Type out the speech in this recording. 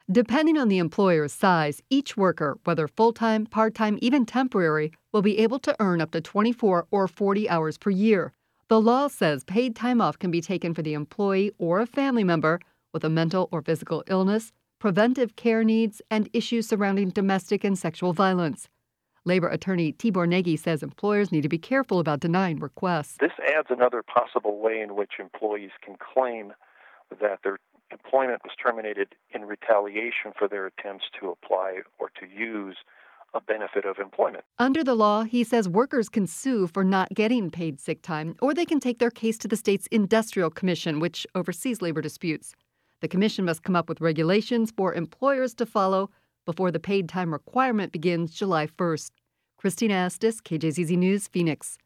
Depending on the employer's size, each worker, whether full-time, part-time, even temporary, will be able to earn up to 24 or 40 hours per year. The law says paid time off can be taken for the employee or a family member with a mental or physical illness, preventive care needs, and issues surrounding domestic and sexual violence. Labor attorney Tibor Nagy says employers need to be careful about denying requests. This adds another possible way in which employees can claim that their employment was terminated in retaliation for their attempts to apply or to use a benefit of employment. Under the law, he says workers can sue for not getting paid sick time, or they can take their case to the state's Industrial Commission, which oversees labor disputes. The commission must come up with regulations for employers to follow before the paid time requirement begins July 1st. Christina Estes, KJZZ News, Phoenix.